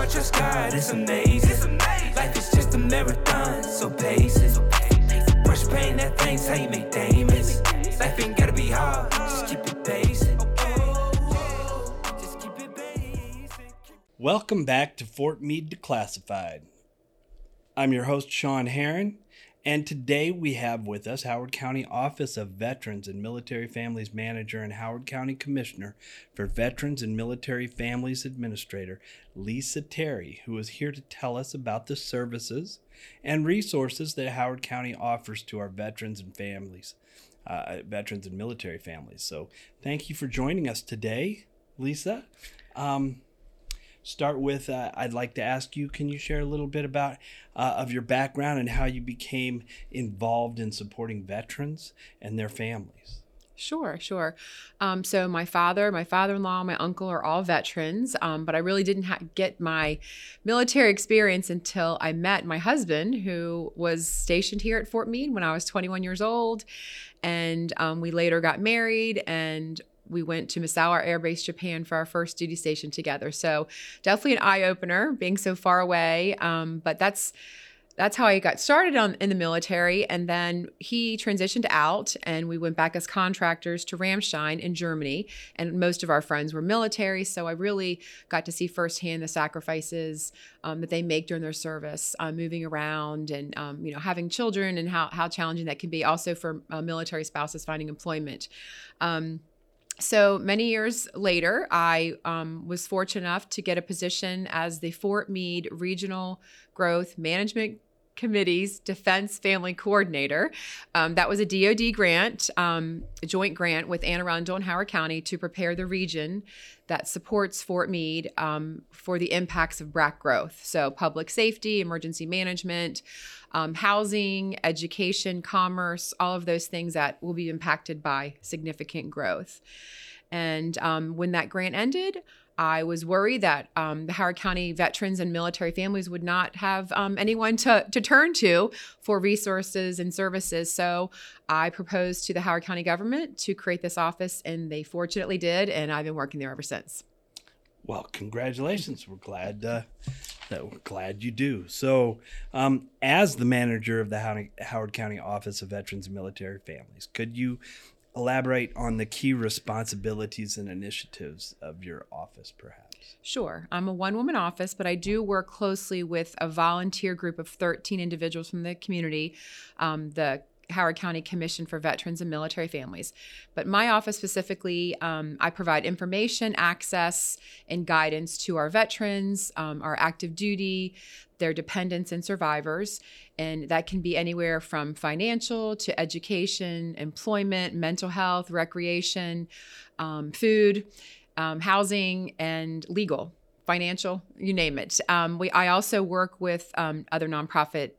trust God, it's amazing. Life is just a marathon, so pace it. Brush pain, that thing's how you make diamonds. Life ain't gotta be hard, just keep it basic. Just keep it basic. Welcome back to Fort Meade Declassified. I'm your host, Sean Herron, and today we have with us Howard County Office of Veterans and Military Families Manager and Howard County Commissioner for Veterans and Military Families Administrator, Lisa Terry, who is here to tell us about the services and resources that Howard County offers to our veterans and families, veterans and military families. So thank you for joining us today, Lisa. Start with, I'd like to ask you, can you share a little bit about of your background and how you became involved in supporting veterans and their families? Sure. So my father, my father-in-law, my uncle are all veterans, but I really didn't get my military experience until I met my husband, who was stationed here at Fort Meade when I was 21 years old. And we later got married, and we went to Misawa Air Base, Japan for our first duty station together. So definitely an eye-opener being so far away. But that's how I got started in the military. And then he transitioned out, and we went back as contractors to Ramstein in Germany. And most of our friends were military. So I really got to see firsthand the sacrifices that they make during their service, moving around and, having children, and how challenging that can be also for military spouses finding employment. So many years later, I was fortunate enough to get a position as the Fort Meade Regional Growth Management Committee's Defense Family Coordinator. That was a DoD grant, a joint grant with Anne Arundel and Howard County to prepare the region that supports Fort Meade for the impacts of BRAC growth. So public safety, emergency management, housing, education, commerce, all of those things that will be impacted by significant growth. And when that grant ended, I was worried that the Howard County veterans and military families would not have anyone to turn to for resources and services. So I proposed to the Howard County government to create this office, and they fortunately did, and I've been working there ever since. Well, congratulations. We're glad you do. So, as the manager of the Howard County Office of Veterans and Military Families, could you elaborate on the key responsibilities and initiatives of your office, perhaps? Sure. I'm a one-woman office, but I do work closely with a volunteer group of 13 individuals from the community, the Howard County Commission for Veterans and Military Families. But my office specifically, I provide information, access, and guidance to our veterans, our active duty, their dependents and survivors. And that can be anywhere from financial to education, employment, mental health, recreation, food, housing, and legal, financial, you name it. I also work with other nonprofit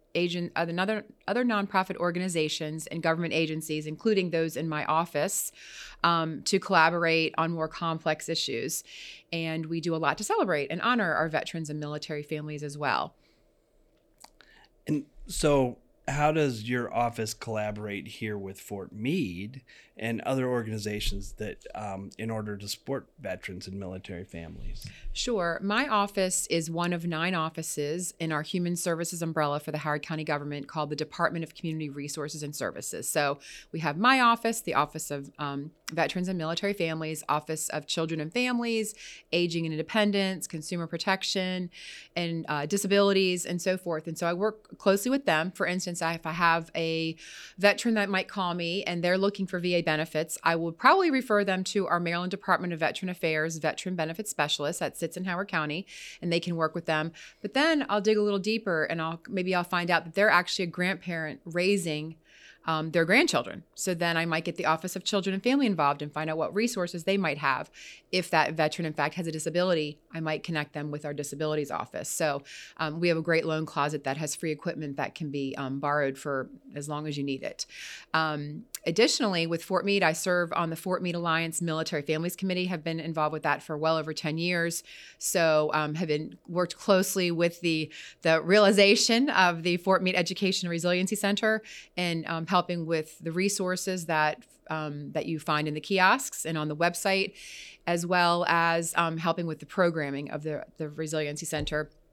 organizations and government agencies, including those in my office, to collaborate on more complex issues. And we do a lot to celebrate and honor our veterans and military families as well. And so how does your office collaborate here with Fort Meade and other organizations that in order to support veterans and military families? Sure. My office is one of 9 offices in our human services umbrella for the Howard County government called the Department of Community Resources and Services. So we have my office, the Office of Veterans and Military Families, Office of Children and Families, Aging and Independence, Consumer Protection, and Disabilities, and so forth. And so I work closely with them. For instance, if I have a veteran that might call me and they're looking for VA benefits, I will probably refer them to our Maryland Department of Veteran Affairs Veteran Benefits Specialist that sits in Howard County, and they can work with them. But then I'll dig a little deeper, and I'll find out that they're actually a grandparent raising their grandchildren. So then I might get the Office of Children and Family involved and find out what resources they might have. If that veteran, in fact, has a disability, I might connect them with our disabilities office. So we have a great loan closet that has free equipment that can be borrowed for as long as you need it. Additionally, with Fort Meade, I serve on the Fort Meade Alliance Military Families Committee, have been involved with that for well over 10 years. So have worked closely with the realization of the Fort Meade Education and Resiliency Center and helping with the resources that you find in the kiosks and on the website, as well as helping with the programming of the Resiliency Center.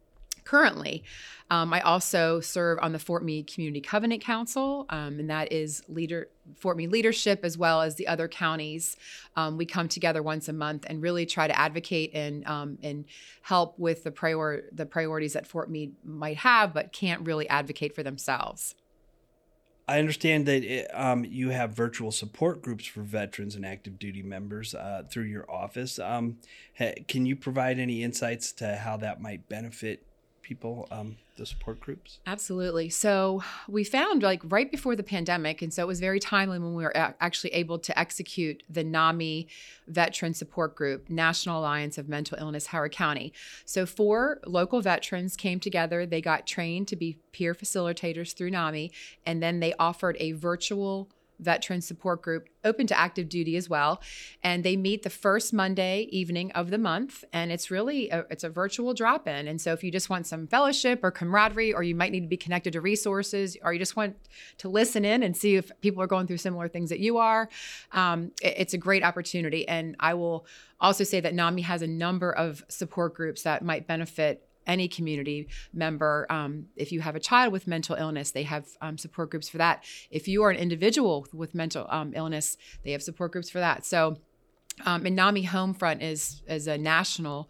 currently. I also serve on the Fort Meade Community Covenant Council, and that is Fort Meade leadership as well as the other counties. We come together once a month and really try to advocate and help with the priorities that Fort Meade might have, but can't really advocate for themselves. I understand that you have virtual support groups for veterans and active duty members through your office. Can you provide any insights to how that might benefit people, the support groups? Absolutely. So we found right before the pandemic, and so it was very timely when we were actually able to execute the NAMI Veteran Support Group, National Alliance of Mental Illness, Howard County. So 4 local veterans came together. They got trained to be peer facilitators through NAMI, and then they offered a virtual veteran support group open to active duty as well. And they meet the first Monday evening of the month. And it's really it's a virtual drop-in. And so if you just want some fellowship or camaraderie, or you might need to be connected to resources, or you just want to listen in and see if people are going through similar things that you are, it's a great opportunity. And I will also say that NAMI has a number of support groups that might benefit any community member. If you have a child with mental illness, they have support groups for that. If you are an individual with mental illness, they have support groups for that. So, and NAMI Homefront is a national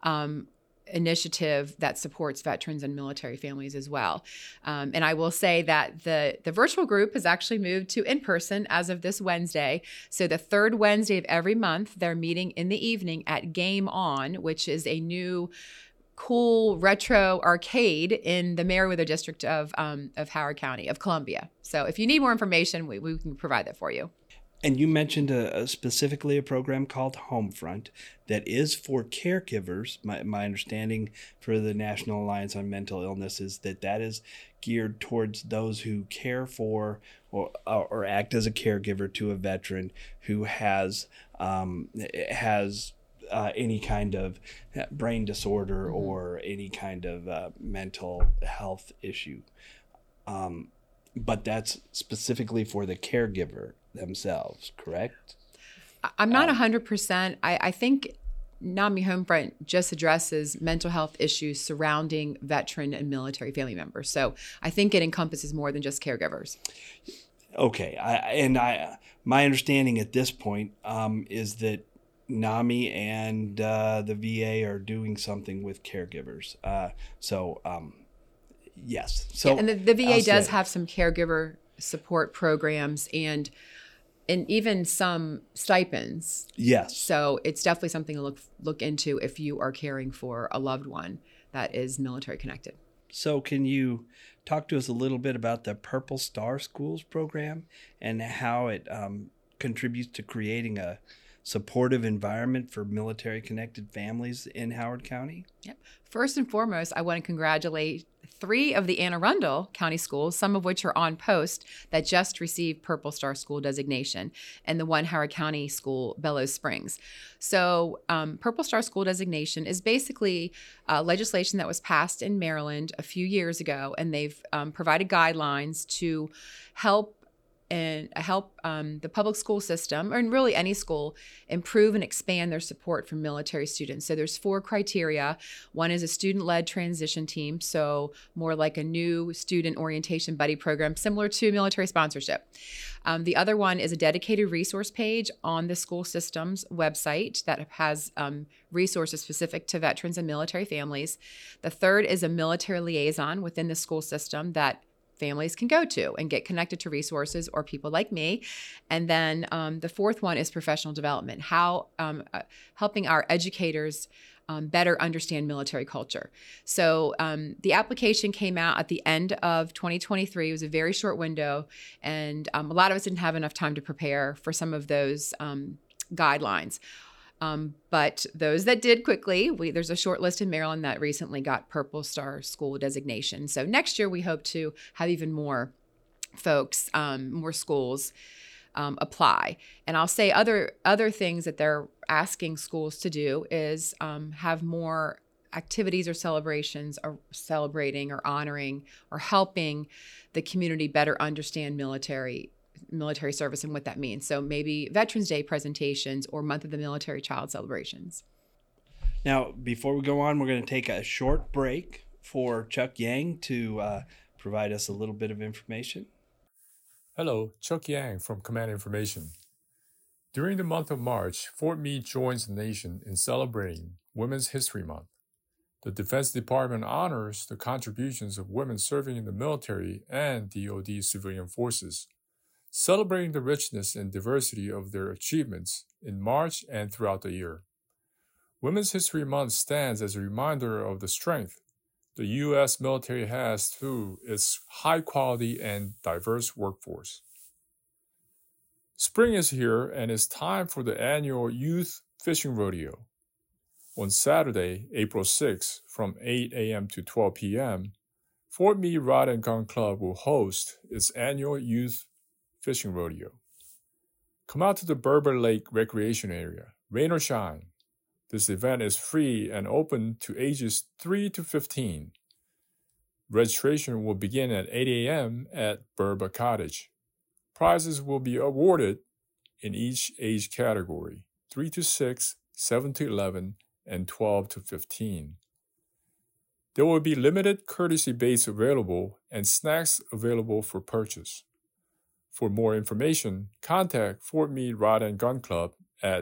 initiative that supports veterans and military families as well. And I will say that the virtual group has actually moved to in-person as of this Wednesday. So the third Wednesday of every month, they're meeting in the evening at Game On, which is a new cool retro arcade in the Meriwether district of Howard County, of Columbia. So if you need more information, we can provide that for you. And you mentioned specifically a program called Homefront that is for caregivers. My understanding for the National Alliance on Mental Illness is that is geared towards those who care for or act as a caregiver to a veteran who has any kind of brain disorder mm-hmm. or any kind of mental health issue. But that's specifically for the caregiver themselves, correct? I'm not 100%. I think NAMI Homefront just addresses mental health issues surrounding veteran and military family members. So I think it encompasses more than just caregivers. Okay. My understanding at this point is that NAMI and the VA are doing something with caregivers. Yes. So, yeah, and the VA does have some caregiver support programs and even some stipends. Yes. So it's definitely something to look into if you are caring for a loved one that is military connected. So can you talk to us a little bit about the Purple Star Schools program and how it contributes to creating a supportive environment for military connected families in Howard County? Yep. First and foremost, I want to congratulate 3 of the Anne Arundel County schools, some of which are on post, that just received Purple Star School designation, and the one Howard County school, Bellows Springs. So Purple Star School designation is basically legislation that was passed in Maryland a few years ago, and they've provided guidelines to help the public school system, or really any school, improve and expand their support for military students. So there's 4 criteria. One is a student-led transition team, so more like a new student orientation buddy program, similar to military sponsorship. The other one is a dedicated resource page on the school system's website that has resources specific to veterans and military families. The third is a military liaison within the school system that families can go to and get connected to resources or people like me. And then the fourth one is professional development, how helping our educators better understand military culture. So the application came out at the end of 2023. It was a very short window, and a lot of us didn't have enough time to prepare for some of those guidelines. But those that did quickly, there's a short list in Maryland that recently got Purple Star School designation. So next year we hope to have even more folks, more schools apply. And I'll say other things that they're asking schools to do is have more activities or celebrations or celebrating or honoring or helping the community better understand military service and what that means. So maybe Veterans Day presentations or Month of the Military Child celebrations. Now, before we go on, we're going to take a short break. for Chuck Yang to provide us a little bit of information. Hello, Chuck Yang from Command Information. During the month of March, Fort Meade joins the nation in celebrating Women's History Month. The Defense Department honors the contributions of women serving in the military and DoD civilian forces, celebrating the richness and diversity of their achievements in March and throughout the year. Women's History Month stands as a reminder of the strength the U.S. military has through its high-quality and diverse workforce. Spring is here, and it's time for the annual Youth Fishing Rodeo. On Saturday, April 6, from 8 a.m. to 12 p.m., Fort Meade Rod and Gun Club will host its annual Youth Fishing Rodeo. Come out to the Berber Lake Recreation Area, rain or shine. This event is free and open to ages 3 to 15. Registration will begin at 8 a.m. at Berber Cottage. Prizes will be awarded in each age category, 3 to 6, 7 to 11, and 12 to 15. There will be limited courtesy baits available and snacks available for purchase. For more information, contact Fort Meade Rod and Gun Club at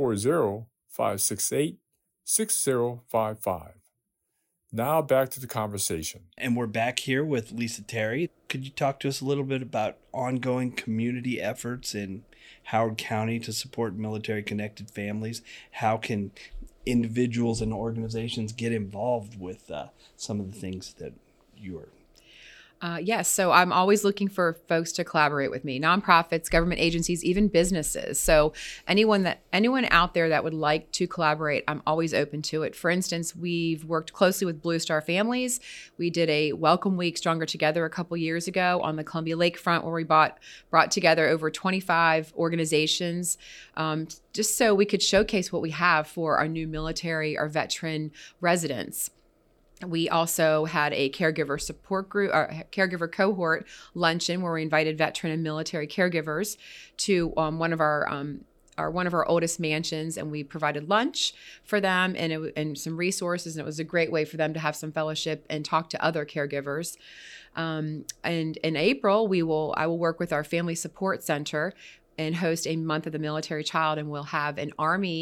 240-568-6055. Now back to the conversation. And we're back here with Lisa Terry. Could you talk to us a little bit about ongoing community efforts in Howard County to support military-connected families? How can individuals and organizations get involved with some of the things that you are? Yes. So I'm always looking for folks to collaborate with me, nonprofits, government agencies, even businesses. So anyone out there that would like to collaborate, I'm always open to it. For instance, we've worked closely with Blue Star Families. We did a Welcome Week Stronger Together a couple years ago on the Columbia Lakefront, where we brought together over 25 organizations, just so we could showcase what we have for our new military, our veteran residents. We also had a caregiver support group, or caregiver cohort luncheon, where we invited veteran and military caregivers to one of our oldest mansions, and we provided lunch for them and some resources. And it was a great way for them to have some fellowship and talk to other caregivers. And in April, I will work with our Family Support Center and host a Month of the Military Child, and we'll have an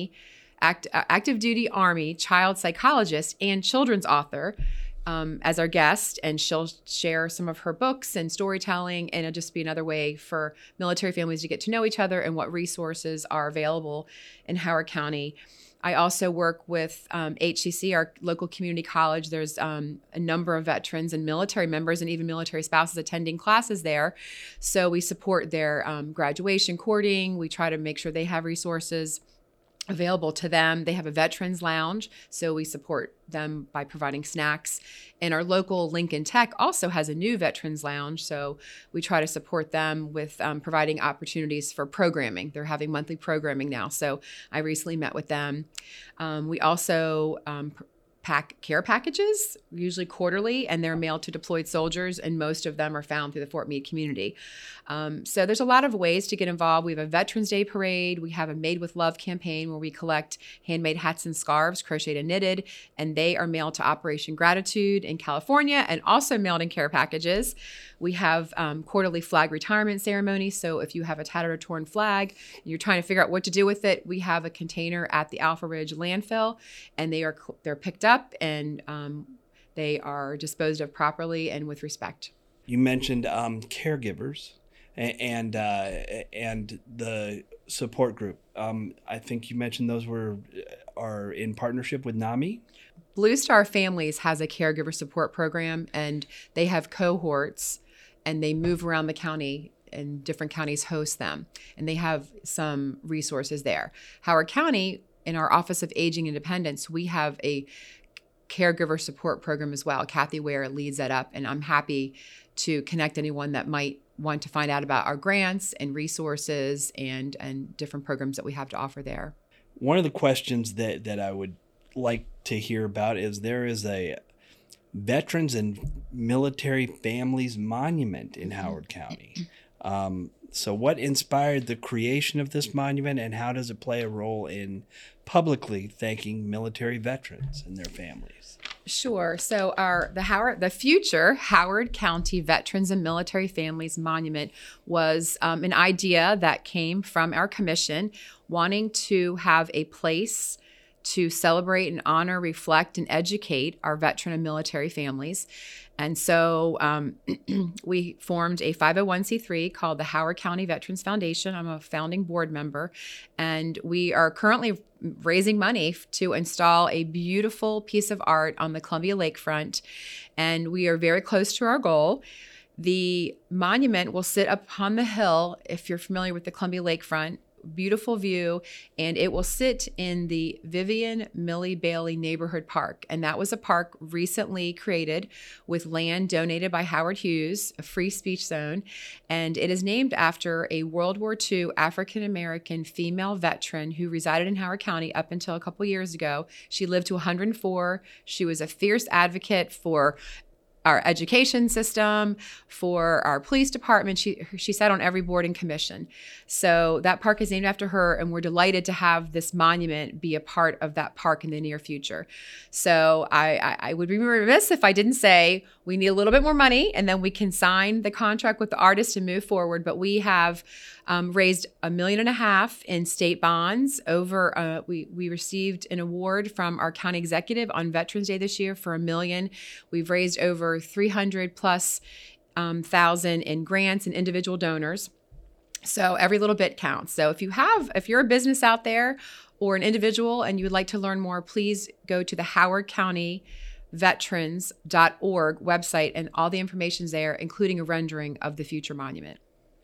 active duty Army child psychologist and children's author as our guest, and she'll share some of her books and storytelling, and it'll just be another way for military families to get to know each other and what resources are available in Howard County. I also work with HCC, our local community college. There's a number of veterans and military members and even military spouses attending classes there. So we support their graduation courting. We try to make sure they have resources available to them. They have a veterans lounge, so we support them by providing snacks. And our local Lincoln Tech also has a new veterans lounge, so we try to support them with providing opportunities for programming. They're having monthly programming now, so I recently met with them. We also pack care packages, usually quarterly, and they're mailed to deployed soldiers, and most of them are found through the Fort Meade community. So there's a lot of ways to get involved. We have a Veterans Day parade. We have a Made with Love campaign where we collect handmade hats and scarves, crocheted and knitted, and they are mailed to Operation Gratitude in California and also mailed in care packages. We have quarterly flag retirement ceremonies. So if you have a tattered or torn flag, and you're trying to figure out what to do with it, we have a container at the Alpha Ridge landfill, and they're picked up and they are disposed of properly and with respect. You mentioned caregivers and the support group. I think you mentioned those are in partnership with NAMI. Blue Star Families has a caregiver support program, and they have cohorts, and they move around the county, and different counties host them, and they have some resources there. Howard County, in our Office of Aging and Dependence, we have a caregiver support program as well. Kathy Ware leads that up, and I'm happy to connect anyone that might want to find out about our grants and resources and different programs that we have to offer there. One of the questions that I would like to hear about is there is a Veterans and Military Families Monument in Howard County. So what inspired the creation of this monument, and how does it play a role in publicly thanking military veterans and their families? Sure. So the future Howard County Veterans and Military Families Monument was an idea that came from our commission wanting to have a place to celebrate and honor, reflect, and educate our veteran and military families. And so we formed a 501c3 called the Howard County Veterans Foundation. I'm a founding board member, and we are currently raising money to install a beautiful piece of art on the Columbia Lakefront, and we are very close to our goal. The monument will sit upon the hill, if you're familiar with the Columbia Lakefront. Beautiful view, and it will sit in the Vivian Millie Bailey Neighborhood Park. And that was a park recently created with land donated by Howard Hughes, a free speech zone. And it is named after a World War II African-American female veteran who resided in Howard County up until a couple years ago. She lived to 104. She was a fierce advocate for our education system, for our police department. She sat on every board and commission. So that park is named after her, and we're delighted to have this monument be a part of that park in the near future. So I would be remiss if I didn't say we need a little bit more money, and then we can sign the contract with the artist and move forward. But we have raised $1.5 million in state bonds. We received an award from our county executive on Veterans Day this year for $1 million. We've raised over 300 plus thousand in grants and individual donors. So every little bit counts. So if you're a business out there or an individual and you would like to learn more, please go to the Howard County veterans.org website, and all the information's there, including a rendering of the future monument.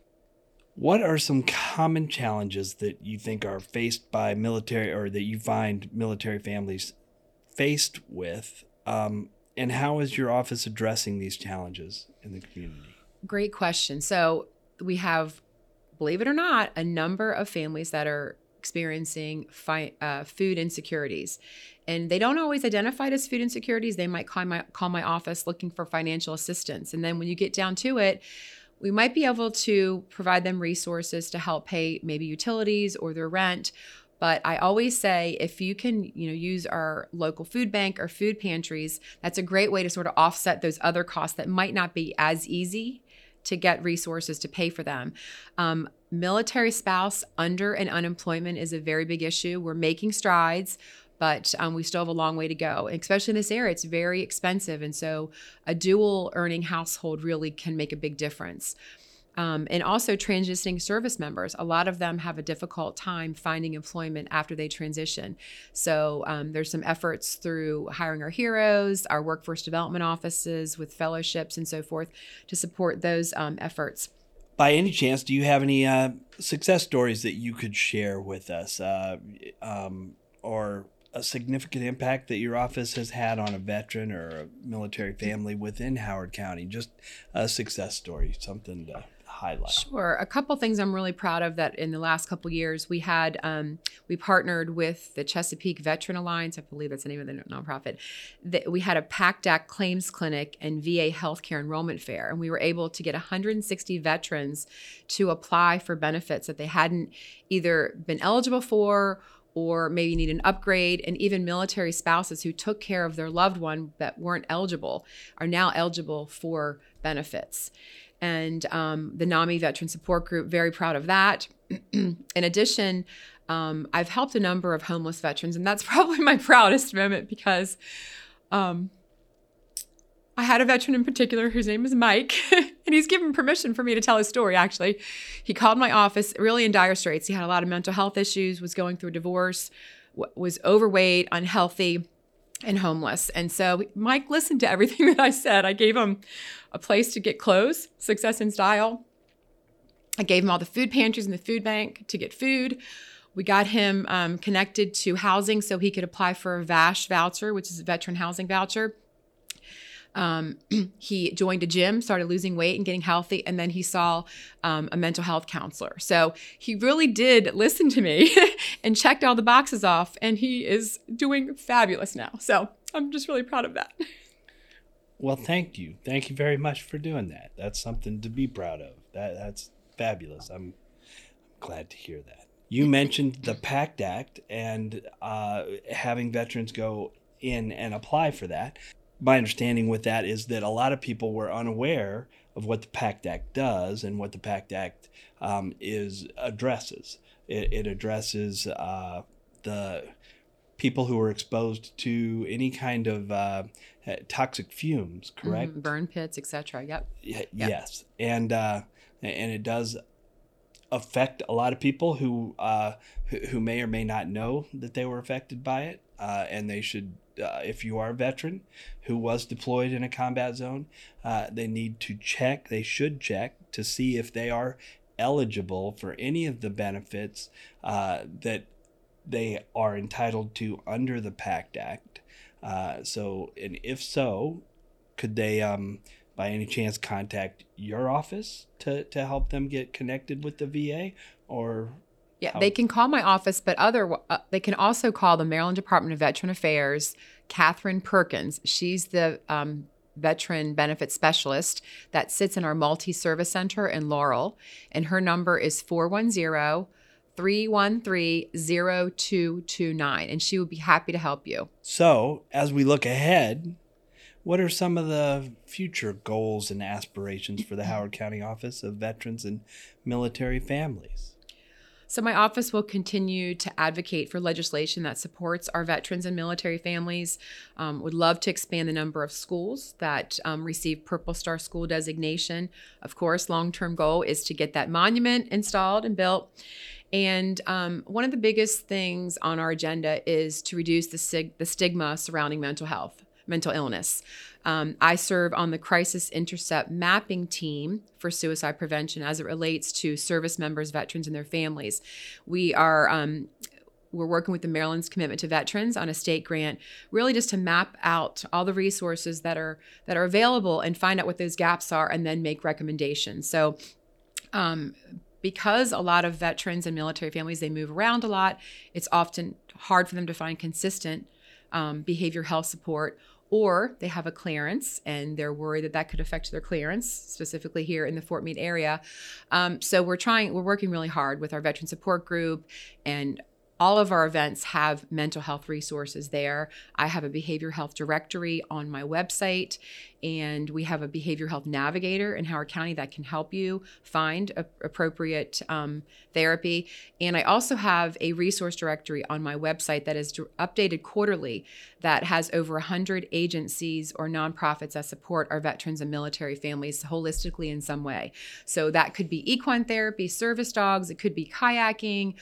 What are some common challenges that you think are faced by military, or that you find military families faced with? And how is your office addressing these challenges in the community? Great question. So we have, believe it or not, a number of families that are experiencing food insecurities. And they don't always identify it as food insecurities. They might call my office looking for financial assistance. And then when you get down to it, we might be able to provide them resources to help pay maybe utilities or their rent. But I always say, if you can, use our local food bank or food pantries, that's a great way to sort of offset those other costs that might not be as easy to get resources to pay for them. Military spouse under and unemployment is a very big issue. We're making strides, but we still have a long way to go. And especially in this area, it's very expensive. And so a dual earning household really can make a big difference. And also transitioning service members. A lot of them have a difficult time finding employment after they transition. So there's some efforts through Hiring Our Heroes, our workforce development offices with fellowships and so forth to support those efforts. By any chance, do you have any success stories that you could share with us, or a significant impact that your office has had on a veteran or a military family within Howard County? Just a success story, something to highlight. Sure. A couple things I'm really proud of that in the last couple of years, we partnered with the Chesapeake Veteran Alliance. I believe that's the name of the nonprofit. We had a PACT Act claims clinic and VA healthcare enrollment fair, and we were able to get 160 veterans to apply for benefits that they hadn't either been eligible for or maybe need an upgrade. And even military spouses who took care of their loved one that weren't eligible are now eligible for benefits. And the NAMI Veteran Support Group, very proud of that. In addition, I've helped a number of homeless veterans, and that's probably my proudest moment because I had a veteran in particular whose name is Mike, and he's given permission for me to tell his story, actually. He called my office really in dire straits. He had a lot of mental health issues, was going through a divorce, was overweight, unhealthy, and homeless. And so Mike listened to everything that I said. I gave him a place to get clothes, Success in Style. I gave him all the food pantries in the food bank to get food. We got him connected to housing so he could apply for a VASH voucher, which is a veteran housing voucher. He joined a gym, started losing weight and getting healthy, and then he saw a mental health counselor. So he really did listen to me and checked all the boxes off, and he is doing fabulous now. So I'm just really proud of that. Well, thank you. Thank you very much for doing that. That's something to be proud of. That's fabulous. I'm glad to hear that. You mentioned the PACT Act and having veterans go in and apply for that. my understanding with that is that a lot of people were unaware of what the PACT Act does and what the PACT Act addresses. It addresses the people who are exposed to any kind of toxic fumes, correct? Burn pits, etc. Yep. Yes, and it does affect a lot of people who may or may not know that they were affected by it, and they should. If you are a veteran who was deployed in a combat zone, they should check to see if they are eligible for any of the benefits that they are entitled to under the PACT Act. And if so, could they, by any chance, contact your office to help them get connected with the VA, or? Yeah, they can call my office, but they can also call the Maryland Department of Veteran Affairs, Catherine Perkins. She's the veteran benefits specialist that sits in our multi-service center in Laurel, and her number is 410-313-0229, and she would be happy to help you. So, as we look ahead, what are some of the future goals and aspirations for the Howard County Office of Veterans and Military Families? So my office will continue to advocate for legislation that supports our veterans and military families. Would love to expand the number of schools that receive Purple Star School designation. Of course, long-term goal is to get that monument installed and built. And one of the biggest things on our agenda is to reduce the stigma surrounding mental illness. I serve on the Crisis Intercept mapping team for suicide prevention as it relates to service members, veterans, and their families. We're working with the Maryland's Commitment to Veterans on a state grant, really just to map out all the resources that are available and find out what those gaps are, and then make recommendations. So, because a lot of veterans and military families, they move around a lot, it's often hard for them to find consistent behavioral health support, or they have a clearance and they're worried that could affect their clearance, specifically here in the Fort Meade area. So we're working really hard with our veteran support group, and all of our events have mental health resources there. I have a behavioral health directory on my website, and we have a behavioral health navigator in Howard County that can help you find appropriate therapy. And I also have a resource directory on my website that is updated quarterly that has over 100 agencies or nonprofits that support our veterans and military families holistically in some way. So that could be equine therapy, service dogs, it could be kayaking.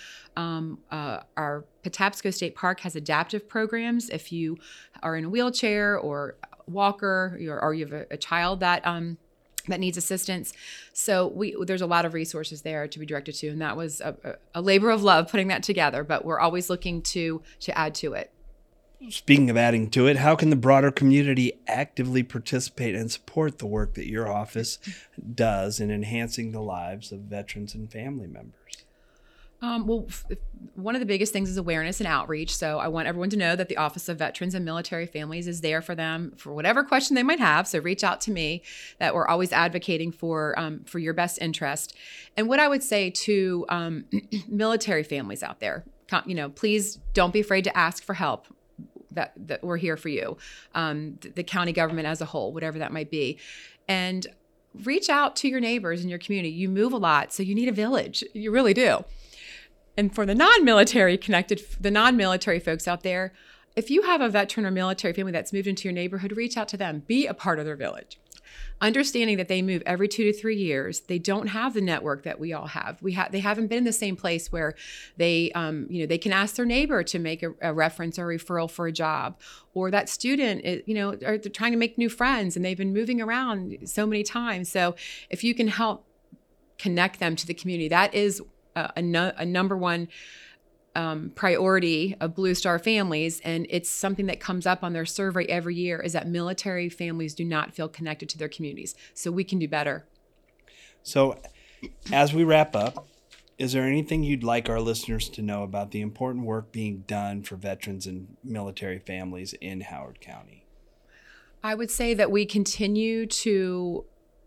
Our Patapsco State Park has adaptive programs. If you are in a wheelchair or walker, or you have a child that needs assistance. So there's a lot of resources there to be directed to, and that was a labor of love putting that together, but we're always looking to add to it. Speaking of adding to it, how can the broader community actively participate and support the work that your office does in enhancing the lives of veterans and family members? One of the biggest things is awareness and outreach. So I want everyone to know that the Office of Veterans and Military Families is there for them for whatever question they might have. So reach out to me, that we're always advocating for your best interest. And what I would say to military families out there, please don't be afraid to ask for help. That we're here for you, the county government as a whole, whatever that might be. And reach out to your neighbors in your community. You move a lot, so you need a village. You really do. And for the non-military folks out there, if you have a veteran or military family that's moved into your neighborhood, reach out to them. Be a part of their village. Understanding that they move every 2 to 3 years, they don't have the network that we all have. They haven't been in the same place where they can ask their neighbor to make a reference or referral for a job, or that student they're trying to make new friends and they've been moving around so many times. So if you can help connect them to the community, that is a number one priority of Blue Star Families, and it's something that comes up on their survey every year, is that military families do not feel connected to their communities. So we can do better. So as we wrap up, is there anything you'd like our listeners to know about the important work being done for veterans and military families in Howard County? I would say that we continue to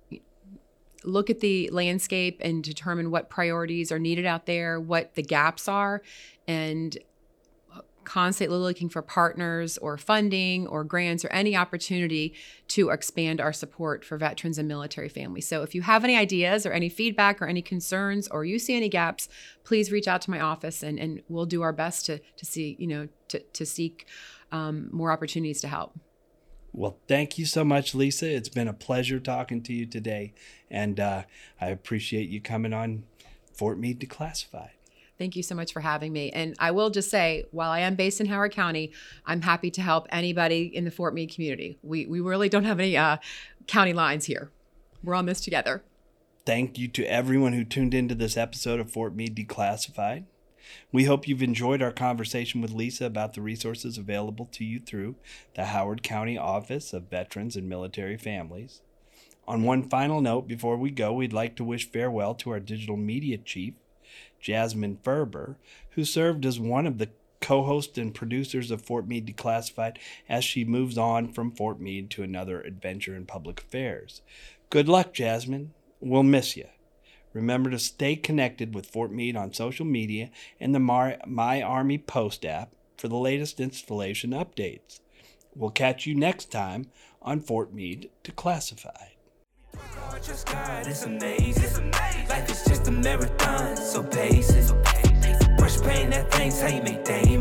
look at the landscape and determine what priorities are needed out there, what the gaps are, and constantly looking for partners or funding or grants or any opportunity to expand our support for veterans and military families. So if you have any ideas or any feedback or any concerns or you see any gaps, please reach out to my office and we'll do our best to see, to seek more opportunities to help. Well, thank you so much, Lisa. It's been a pleasure talking to you today, and I appreciate you coming on Fort Meade Declassified. Thank you so much for having me. And I will just say, while I am based in Howard County, I'm happy to help anybody in the Fort Meade community. We really don't have any county lines here. We're on this together. Thank you to everyone who tuned into this episode of Fort Meade Declassified. We hope you've enjoyed our conversation with Lisa about the resources available to you through the Howard County Office of Veterans and Military Families. On one final note, before we go, we'd like to wish farewell to our digital media chief, Jasmine Ferber, who served as one of the co-hosts and producers of Fort Meade Declassified as she moves on from Fort Meade to another adventure in public affairs. Good luck, Jasmine. We'll miss you. Remember to stay connected with Fort Meade on social media and the My Army Post app for the latest installation updates. We'll catch you next time on Fort Meade Declassified. Just God, it's amazing. Life is just a marathon, so pace it. Brush pain, that thing's how you make days.